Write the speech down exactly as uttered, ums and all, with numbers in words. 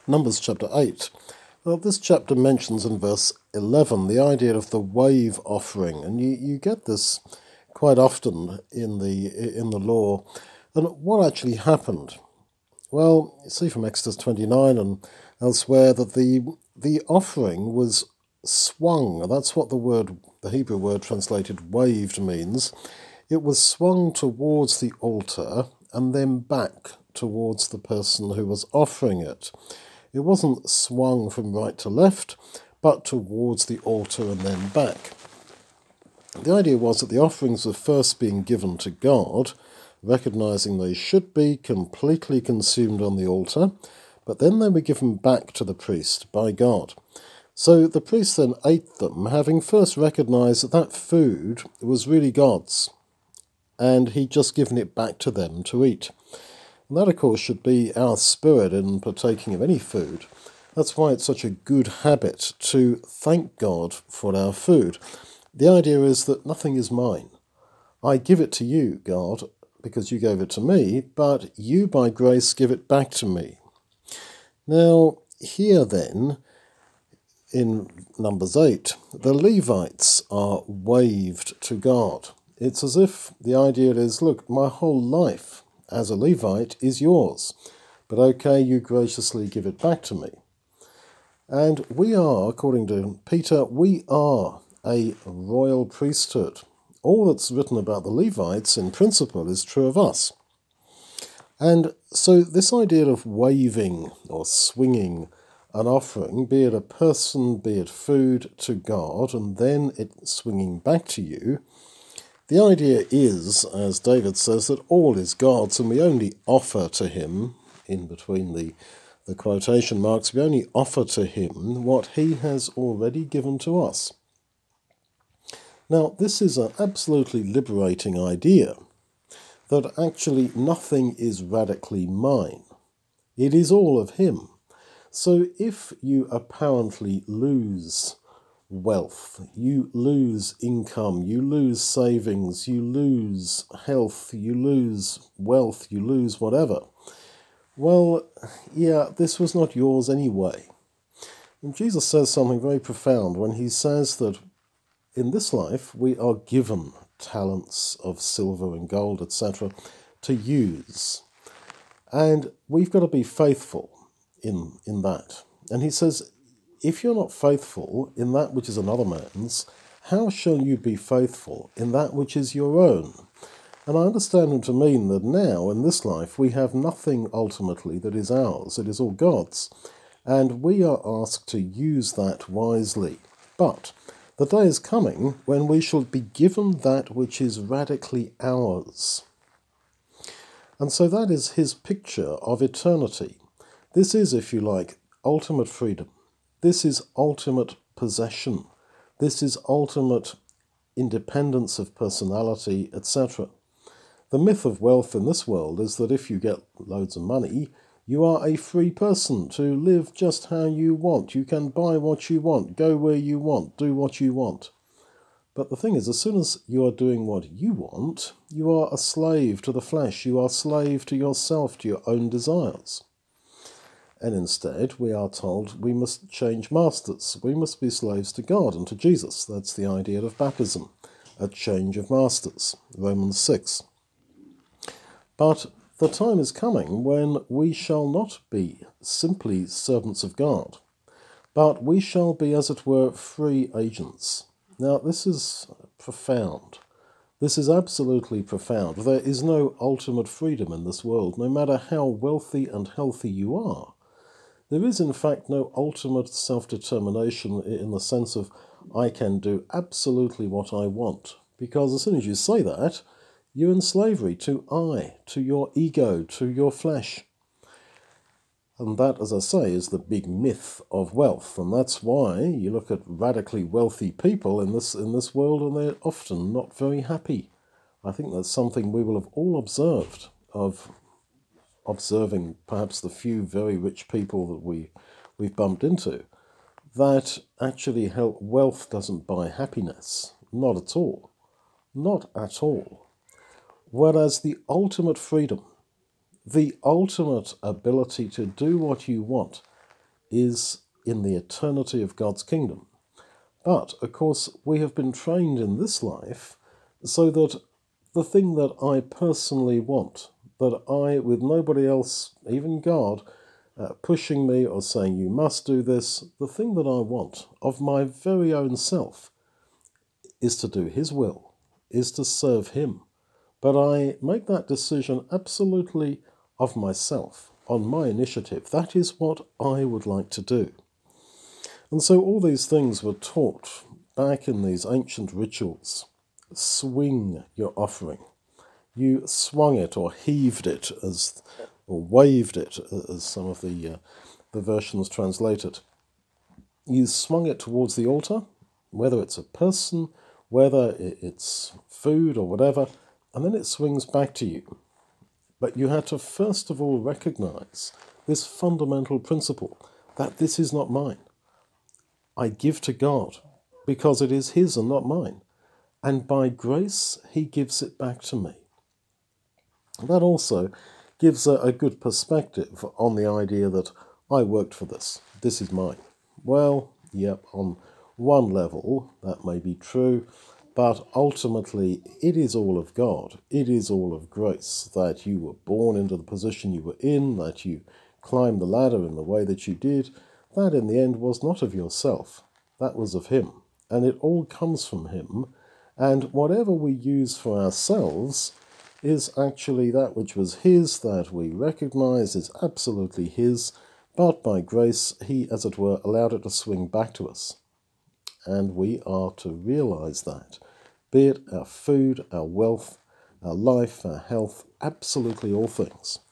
Numbers chapter eight. Well, this chapter mentions in verse eleven the idea of the wave offering, and you, you get this quite often in the in the law. And what actually happened? Well, you see from Exodus twenty-nine and elsewhere that the the offering was swung. That's what the word, the Hebrew word translated waved means. It was swung towards the altar and then back towards the person who was offering it. It wasn't swung from right to left, but towards the altar and then back. The idea was that the offerings were first being given to God, recognizing they should be completely consumed on the altar, but then they were given back to the priest by God. So the priest then ate them, having first recognized that that food was really God's, and he'd just given it back to them to eat. And that, of course, should be our spirit in partaking of any food. That's why it's such a good habit to thank God for our food. The idea is that nothing is mine. I give it to you, God, because you gave it to me, but you, by grace, give it back to me. Now, here then, in Numbers eight, the Levites are waved to God. It's as if the idea is, look, my whole life as a Levite is yours, but okay, you graciously give it back to me. And we are, according to Peter, we are a royal priesthood. All that's written about the Levites, in principle, is true of us. And so this idea of waving or swinging an offering, be it a person, be it food, to God, and then it swinging back to you, the idea is, as David says, that all is God's, and we only offer to him, in between the, the quotation marks, we only offer to him what he has already given to us. Now, this is an absolutely liberating idea, that actually nothing is radically mine. It is all of him. So if you apparently lose wealth, you lose income, you lose savings, you lose health, you lose wealth, you lose whatever, well, yeah, this was not yours anyway. And Jesus says something very profound when he says that in this life we are given talents of silver and gold, et cetera, to use. And we've got to be faithful in, in that. And he says, if you're not faithful in that which is another man's, how shall you be faithful in that which is your own? And I understand him to mean that now, in this life, we have nothing ultimately that is ours. It is all God's. And we are asked to use that wisely. But the day is coming when we shall be given that which is radically ours. And so that is his picture of eternity. This is, if you like, ultimate freedom. This is ultimate possession. This is ultimate independence of personality, et cetera. The myth of wealth in this world is that if you get loads of money, you are a free person to live just how you want. You can buy what you want, go where you want, do what you want. But the thing is, as soon as you are doing what you want, you are a slave to the flesh. You are a slave to yourself, to your own desires. And instead, we are told we must change masters. We must be slaves to God and to Jesus. That's the idea of baptism, a change of masters. Romans six. But the time is coming when we shall not be simply servants of God, but we shall be, as it were, free agents. Now, this is profound. This is absolutely profound. There is no ultimate freedom in this world, no matter how wealthy and healthy you are. There is, in fact, no ultimate self-determination in the sense of, I can do absolutely what I want. Because as soon as you say that, you're in slavery to I, to your ego, to your flesh. And that, as I say, is the big myth of wealth. And that's why you look at radically wealthy people in this in this world, and they're often not very happy. I think that's something we will have all observed, of observing perhaps the few very rich people that we, we've bumped into, that actually help, wealth doesn't buy happiness. Not at all. Not at all. Whereas the ultimate freedom, the ultimate ability to do what you want, is in the eternity of God's kingdom. But, of course, we have been trained in this life so that the thing that I personally want, that I, with nobody else, even God, uh, pushing me or saying you must do this, the thing that I want of my very own self is to do His will, is to serve Him. But I make that decision absolutely of myself, on my initiative. That is what I would like to do. And so all these things were taught back in these ancient rituals. Swing your offering. You swung it or heaved it, as or waved it, as some of the uh, the versions translate it. You swung it towards the altar, whether it's a person, whether it's food or whatever, and then it swings back to you. But you had to first of all recognize this fundamental principle that this is not mine. I give to God because it is His and not mine. And by grace, He gives it back to me. That also gives a, a good perspective on the idea that I worked for this. This is mine. Well, yep, on one level, that may be true, but ultimately, it is all of God. It is all of grace that you were born into the position you were in, that you climbed the ladder in the way that you did. That in the end was not of yourself. That was of Him. And it all comes from Him. And whatever we use for ourselves is actually that which was His, that we recognize is absolutely His, but by grace He, as it were, allowed it to swing back to us. And we are to realize that, be it our food, our wealth, our life, our health, absolutely all things.